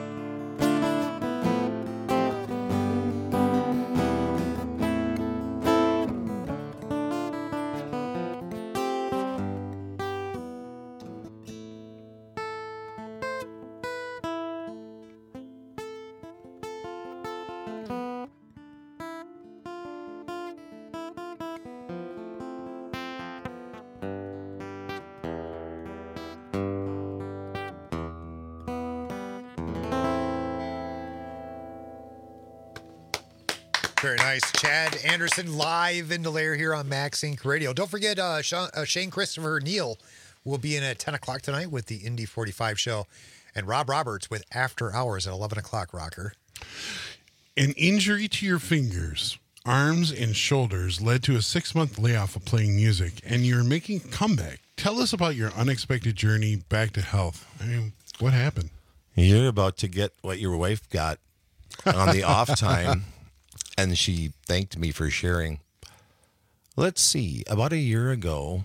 Speaker 10: Very nice. Chad Anderson live in the lair here on Max Inc Radio. Don't forget, uh, Sean, uh, Shane Christopher Neal will be in at ten o'clock tonight with the Indy forty-five show. And Rob Roberts with After Hours at eleven o'clock, Rocker.
Speaker 11: An injury to your fingers, arms, and shoulders led to a six-month layoff of playing music, and you're making a comeback. Tell us about your unexpected journey back to health. I mean, what happened?
Speaker 12: You're about to get what your wife got on the off time, and she thanked me for sharing. Let's see. About a year ago,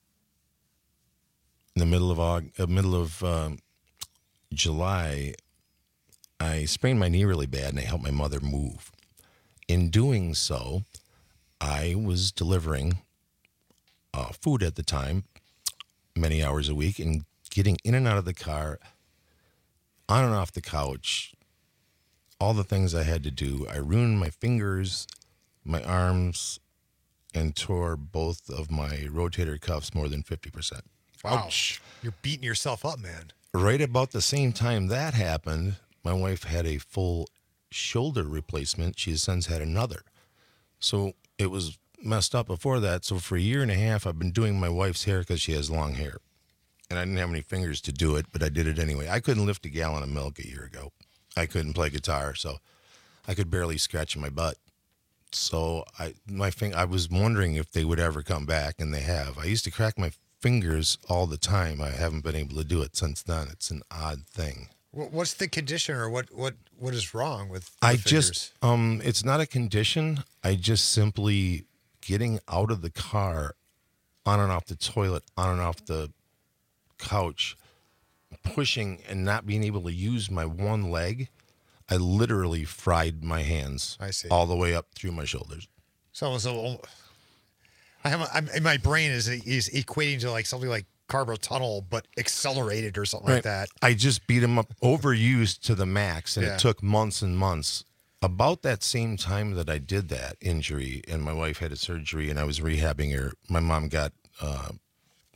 Speaker 12: in the middle of August, uh, middle of um, July, I sprained my knee really bad, and I helped my mother move. In doing so, I was delivering uh, food at the time, many hours a week, and getting in and out of the car, on and off the couch, all the things I had to do. I ruined my fingers, my arms, and tore both of my rotator cuffs more than fifty percent.
Speaker 10: Ouch. You're beating yourself up, man.
Speaker 12: Right about the same time that happened, my wife had a full shoulder replacement. She has since had another. So it was messed up before that. So for a year and a half, I've been doing my wife's hair because she has long hair. And I didn't have any fingers to do it, but I did it anyway. I couldn't lift a gallon of milk a year ago. I couldn't play guitar, so I could barely scratch my butt. So I my fing- I was wondering if they would ever come back, and they have. I used to crack my fingers all the time. I haven't been able to do it since then. It's an odd thing.
Speaker 10: Wh- What's the condition, or what what what is wrong with the
Speaker 12: I
Speaker 10: fingers?
Speaker 12: just um it's not a condition. I just simply getting out of the car, on and off the toilet, on and off the couch, pushing and not being able to use my one leg, I literally fried my hands.
Speaker 10: I see.
Speaker 12: All the way up through my shoulders.
Speaker 10: So, so I have a, I'm, in my brain is is equating to like something like carpal tunnel, but accelerated or something like that.
Speaker 12: I just beat him up, overused to the max, and
Speaker 10: Yeah.
Speaker 12: it took months and months. About that same time that I did that injury, and my wife had a surgery, and I was rehabbing her, my mom got uh,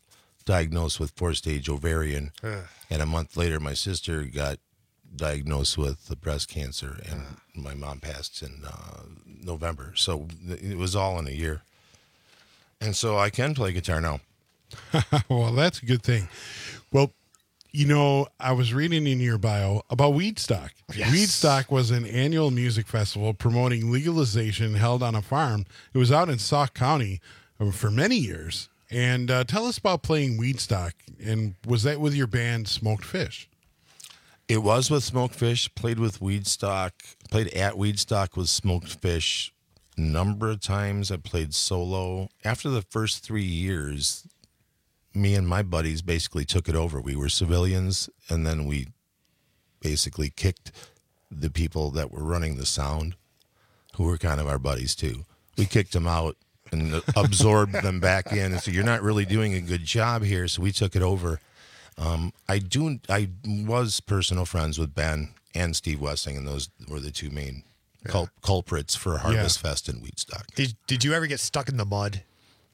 Speaker 12: diagnosed with four-stage ovarian,
Speaker 10: Ugh.
Speaker 12: and a month later, my sister got diagnosed with the breast cancer, and my mom passed in uh, November. So it was all in a year. And so I can play guitar now.
Speaker 11: Well, that's a good thing. Well, you know, I was reading in your bio about Weedstock.
Speaker 10: Yes.
Speaker 11: Weedstock was an annual music festival promoting legalization held on a farm. It was out in Sauk County for many years. And uh, tell us about playing Weedstock. And was that with your band Smoked Fish?
Speaker 12: It was with Smoked Fish, played with Weedstock, played at Weedstock with Smoked Fish a number of times. I played solo. After the first three years, me and my buddies basically took it over. We were civilians, and then we basically kicked the people that were running the sound, who were kind of our buddies too. We kicked them out and absorbed them back in. And so you're not really doing a good job here, so we took it over. Um, I do. I was personal friends with Ben and Steve Wessing, and those were the two main
Speaker 10: Yeah.
Speaker 12: cul- culprits for Harvest
Speaker 10: Yeah.
Speaker 12: Fest and Weedstock.
Speaker 10: Did Did you ever get stuck in the mud?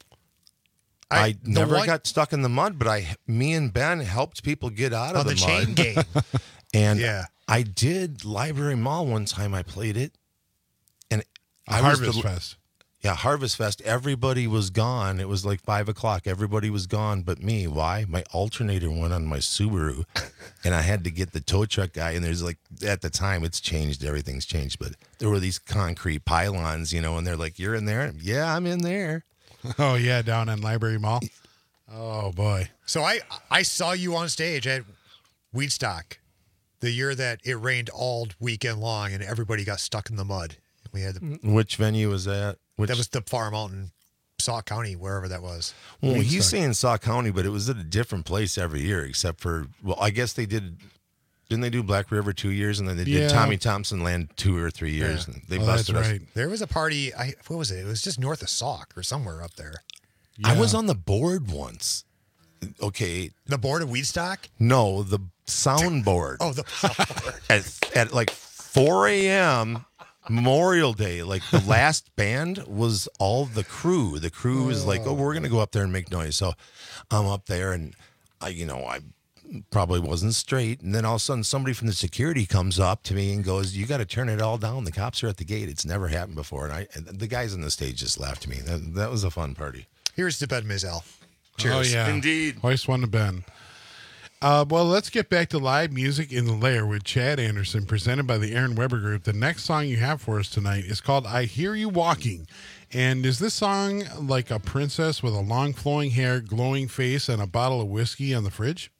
Speaker 12: I,
Speaker 10: I- the
Speaker 12: never
Speaker 10: one-
Speaker 12: got stuck in the mud, but I, me and Ben helped people get out of
Speaker 10: On
Speaker 12: the,
Speaker 10: the
Speaker 12: mud.
Speaker 10: chain gang.
Speaker 12: And
Speaker 10: Yeah.
Speaker 12: I did Library Mall one time. I played it, and I
Speaker 11: Harvest
Speaker 12: was the,
Speaker 11: Fest.
Speaker 12: Yeah, Harvest Fest. Everybody was gone. It was like five o'clock. Everybody was gone but me. Why? My alternator went on my Subaru, and I had to get the tow truck guy. And there's like, at the time, it's changed. Everything's changed. But there were these concrete pylons, you know, and they're like, "You're in there?" Yeah, I'm in there.
Speaker 11: Oh, yeah, down in Library Mall. Oh, boy.
Speaker 10: So I I saw you on stage at Weedstock the year that it rained all weekend long and everybody got stuck in the mud. We had the,
Speaker 12: Which venue was that? Which,
Speaker 10: that was the Farm Out in Sauk County, wherever that was.
Speaker 12: well,
Speaker 10: Weedstock.
Speaker 12: he's saying Sauk County, but it was at a different place every year, except for, well, I guess they did. Didn't they do Black River two years, and then they did
Speaker 11: Yeah.
Speaker 12: Tommy Thompson Land two or three years?
Speaker 10: Yeah.
Speaker 12: And they
Speaker 11: Oh,
Speaker 12: busted
Speaker 11: that's
Speaker 12: us.
Speaker 11: right.
Speaker 10: There was a party. I what was it? It was just north of Sauk or somewhere up there.
Speaker 12: I
Speaker 11: Yeah.
Speaker 12: was on the board once. Okay,
Speaker 10: The board of Weedstock.
Speaker 12: no, the soundboard.
Speaker 10: Oh, the
Speaker 12: at, at like four a.m. Memorial Day, like the last band was all the crew. The crew was like, "Oh, we're gonna go up there and make noise." So I'm up there, and I, you know, I probably wasn't straight. And then all of a sudden, somebody from the security comes up to me and goes, "You got to turn it all down. The cops are at the gate. It's never happened before." And I, and the guys on the stage just laughed at me. That, that was a fun party.
Speaker 10: Here's to Ben Mizell.
Speaker 11: Oh,
Speaker 10: Cheers.
Speaker 11: yeah.
Speaker 12: Indeed.
Speaker 11: Hoist one to Ben. Uh, well, let's get back to live music in the lair with Chad Anderson, presented by the Aaron Weber Group. The next song you have for us tonight is called I Hear You Walking. And is this song like a princess with a long flowing hair, glowing face, and a bottle of whiskey on the fridge?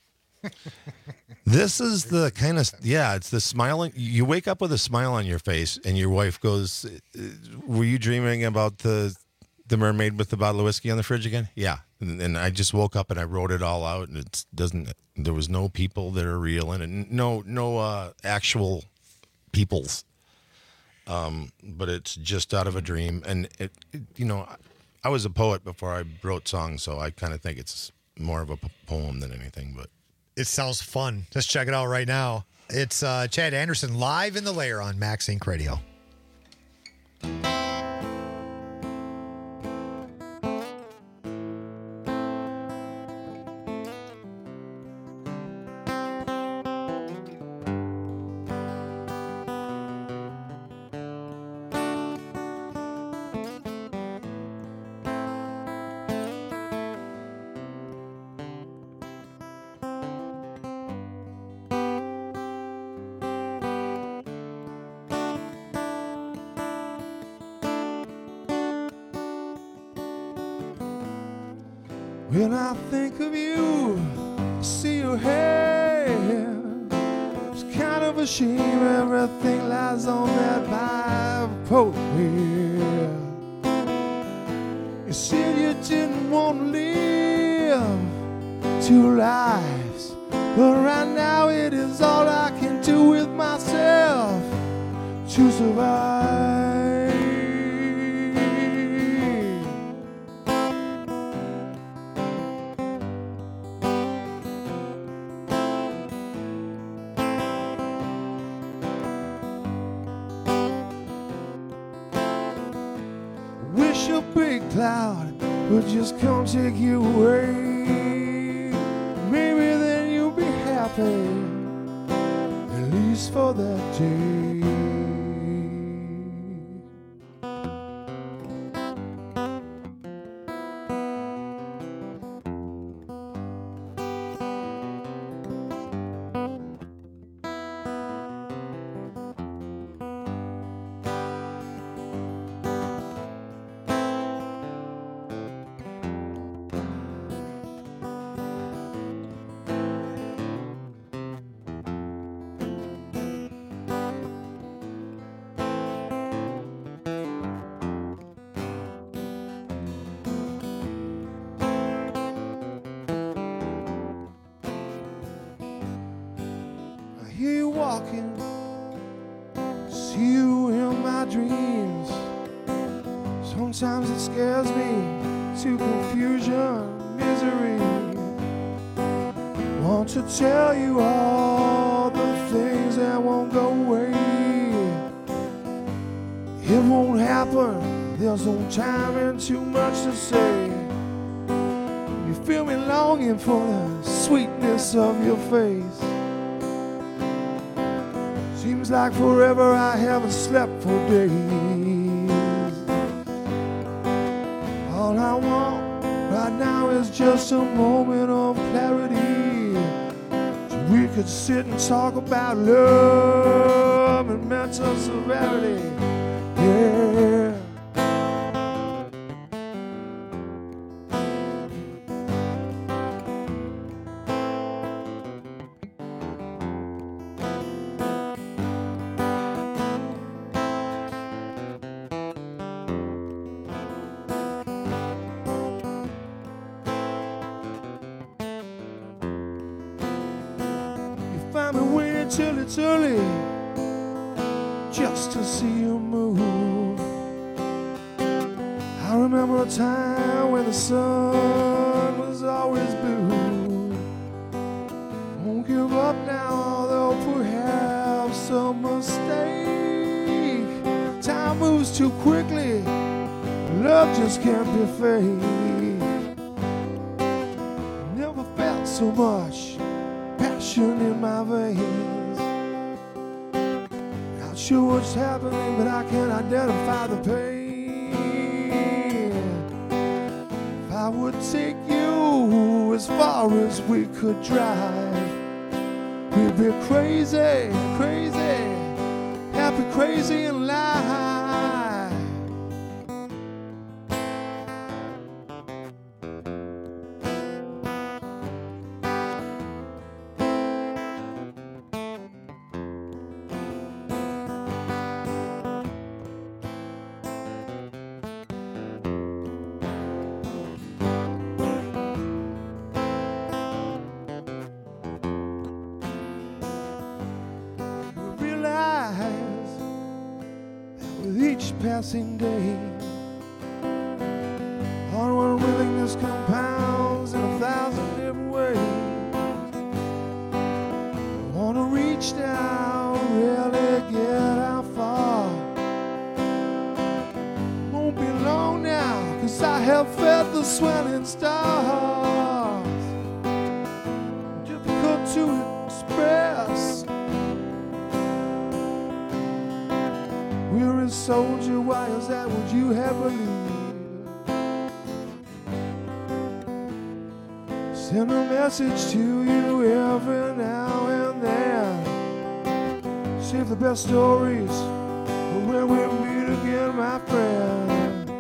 Speaker 12: This is the kind of, yeah, it's the smiling. You wake up with a smile on your face, and your wife goes, "Were you dreaming about the the mermaid with the bottle of whiskey on the fridge again?" Yeah. And, and I just woke up and I wrote it all out, and it doesn't, there was no people that are real in it, no, no uh, actual peoples. Um, but it's just out of a dream. And, it, it, you know, I was a poet before I wrote songs, so I kind of think it's more of a po- poem than anything, but.
Speaker 10: It sounds fun. Let's check it out right now. It's uh, Chad Anderson live in the lair on Max Inc Radio.
Speaker 13: When I think of you, I see your hair. It's kind of a shame everything lies on that bipolar here. You said you didn't want to live two lives, but right now it is all I can do with myself to survive. Wish a big cloud would just come take you away. pain, at least for that day. Hear you walking, see you in my dreams. Sometimes it scares me to confusion, misery. Want to tell you all the things that won't go away. It won't happen, there's no time and too much to say. You feel me longing for the sweetness of your face. Seems like forever I haven't slept for days. All I want right now is just a moment of clarity, so we could sit and talk about love and mental severity. Yeah. Till it's early, just to see you move. I remember a time when the sun was always blue. Won't give up now, although perhaps a mistake. Time moves too quickly, love just can't be fake. Never felt so much passion in my veins. Not sure what's happening, but I can identify the pain. If I would take you as far as we could drive, we'd be crazy, crazy, happy, crazy, and live. Passing day, onward willingness compounds in a thousand different ways. I want to reach down, really get how far. Won't be long now, cause I have fed the swelling stars. Difficult to express. We're a soldier, why is that? Would you have believed? Send a message to you every now and then. Save the best stories for when we meet again, my friend.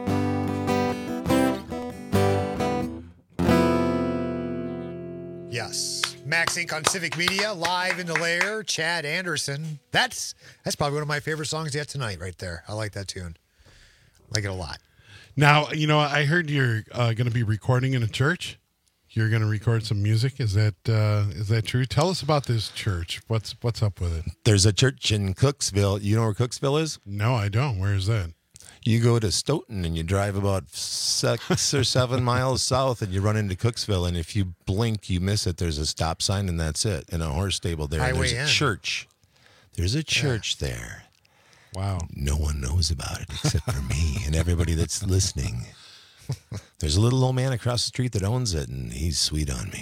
Speaker 10: Yes. Max Inc on Civic Media, live in the lair, Chad Anderson. That's that's probably one of my favorite songs yet tonight right there. I like that tune. I like it a lot.
Speaker 11: Now, you know, I heard you're uh, going to be recording in a church. You're going to record some music. Is that uh, is that true? Tell us about this church. What's what's up with it?
Speaker 12: There's a church in Cooksville. You know where Cooksville is?
Speaker 11: No, I don't. Where is that?
Speaker 12: You go to Stoughton and you drive about six or seven miles south and you run into Cooksville. And if you blink, you miss it. There's a stop sign and that's it. And a horse stable there.
Speaker 10: Highway
Speaker 12: There's a
Speaker 10: in.
Speaker 12: church. There's a church yeah. there.
Speaker 11: Wow.
Speaker 12: No one knows about it except for me and everybody that's listening. There's a little old man across the street that owns it, and he's sweet on me.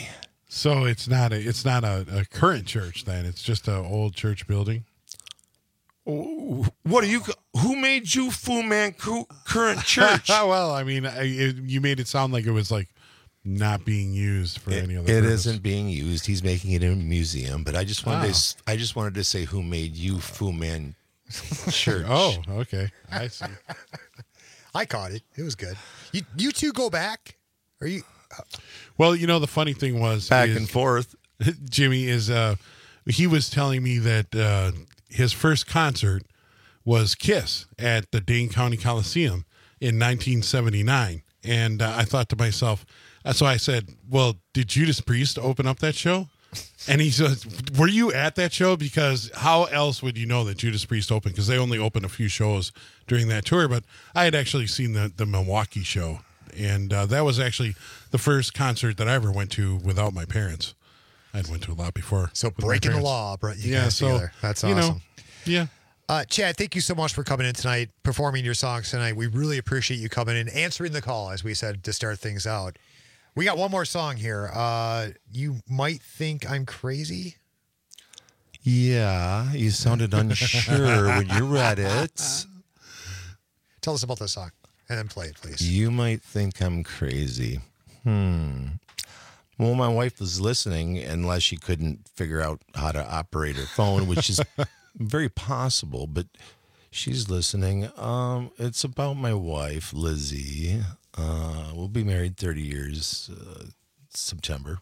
Speaker 11: So it's not a it's not a, a current church then. It's just an old church building.
Speaker 12: Oh, what are you? Who made you Fu Manchu current church?
Speaker 11: Well, I mean, I, it, you made it sound like it was like not being used for
Speaker 12: it,
Speaker 11: any other.
Speaker 12: It
Speaker 11: purpose.
Speaker 12: isn't being used. He's making it in a museum. But I just wanted
Speaker 11: Oh.
Speaker 12: to. I just wanted to say who made you Fu Man church.
Speaker 11: Oh, okay. I see.
Speaker 10: I caught it. It was good. You you two go back? Are you?
Speaker 11: Well, you know, the funny thing was
Speaker 12: Back
Speaker 11: is-
Speaker 12: and forth.
Speaker 11: Jimmy is. Uh, he was telling me that uh, his first concert was Kiss at the Dane County Coliseum in nineteen seventy-nine, and uh, I thought to myself. uh, So I said, "Well, did Judas Priest open up that show?" And he said, "Were you at that show? Because how else would you know that Judas Priest opened? Because they only opened a few shows during that tour. But I had actually seen the the Milwaukee show, and uh, that was actually the first concert that I ever went to without my parents. I had went to a lot before.
Speaker 10: So
Speaker 11: with my
Speaker 10: breaking the
Speaker 11: parents.
Speaker 10: law, brought you
Speaker 11: yeah,
Speaker 10: guys
Speaker 11: so
Speaker 10: together. That's
Speaker 11: you
Speaker 10: awesome.
Speaker 11: know, yeah.
Speaker 10: Uh, Chad, thank you so much for coming in tonight, performing your songs tonight. We really appreciate you coming in, answering the call, as we said, to start things out. We got one more song here. Uh, you might think I'm crazy.
Speaker 12: Yeah, you sounded unsure when you read it.
Speaker 10: Tell us about this song, and then play it, please.
Speaker 12: You might think I'm crazy. Hmm. Well, my wife was listening, unless she couldn't figure out how to operate her phone, which is very possible, but she's listening. Um, it's about my wife, Lizzie. Uh, we'll be married thirty years, uh, September.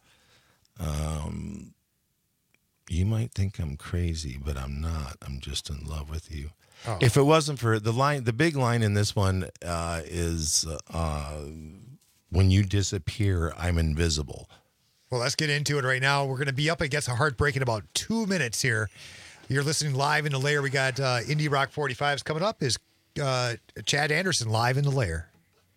Speaker 12: Um, you might think I'm crazy, but I'm not. I'm just in love with you.
Speaker 10: Oh.
Speaker 12: If it wasn't for the line, the big line in this one uh, is, uh, when you disappear, I'm invisible.
Speaker 10: Well, let's get into it right now. We're going to be up against a heartbreak in about two minutes here. You're listening live in the Lair. We got uh, Indie Rock forty-fives coming up. Is uh, Chad Anderson live in the Lair?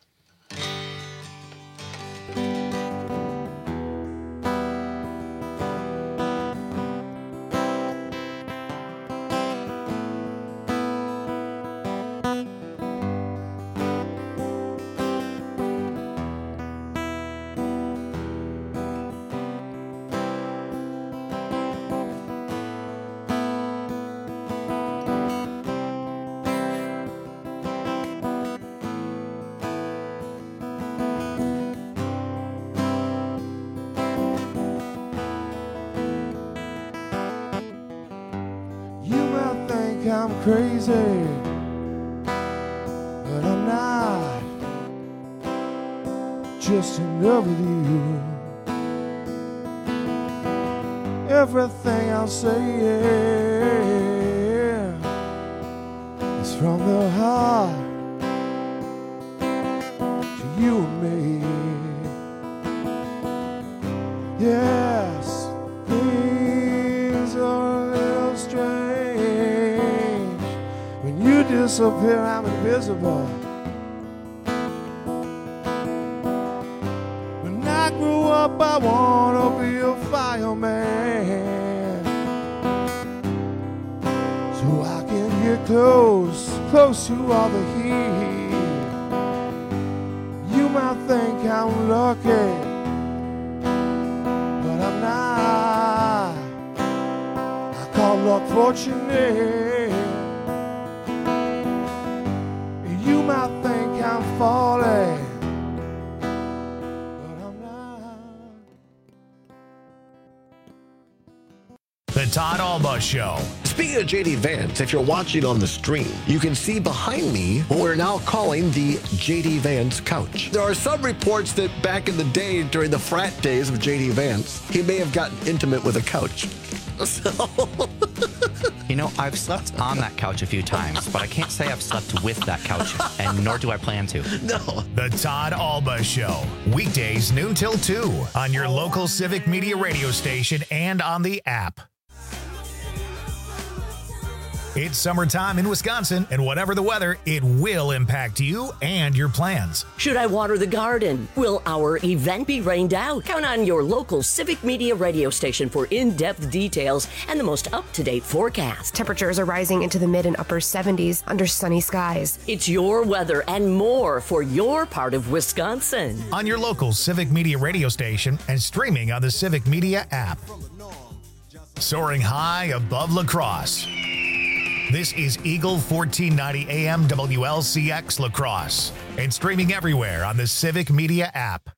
Speaker 13: You might think I'm crazy, but I'm not. Just in love with you. Everything I'll say yeah, is from the heart to you and me. Yes, things are a little strange. When you disappear, I'm invisible. When I grew up, I wanna be a fireman, so I can get close, close to all the heat. You might think I'm lucky, but I'm not. I call luck fortunate. You might think I'm falling, but I'm not.
Speaker 16: The Todd Alba Show.
Speaker 17: Speaking of J D Vance, if you're watching on the stream, you can see behind me what we're now calling the J D Vance couch. There are some reports that back in the day, during the frat days of J D Vance, he may have gotten intimate with a couch. So...
Speaker 18: You know, I've slept on that couch a few times, but I can't say I've slept with that couch, and nor do I plan to.
Speaker 17: No.
Speaker 16: The Todd Alba Show. Weekdays noon till two on your local Civic Media radio station and on the app. It's summertime in Wisconsin, and whatever the weather, it will impact you and your plans.
Speaker 15: Should I water the garden? Will our event be rained out? Count on your local Civic Media radio station for in-depth details and the most up-to-date forecast.
Speaker 19: Temperatures are rising into the mid and upper seventies under sunny skies.
Speaker 15: It's your weather and more for your part of Wisconsin.
Speaker 16: On your local Civic Media radio station and streaming on the Civic Media app. Soaring high above La Crosse. This is Eagle fourteen ninety A M W L C X La Crosse and streaming everywhere on the Civic Media app.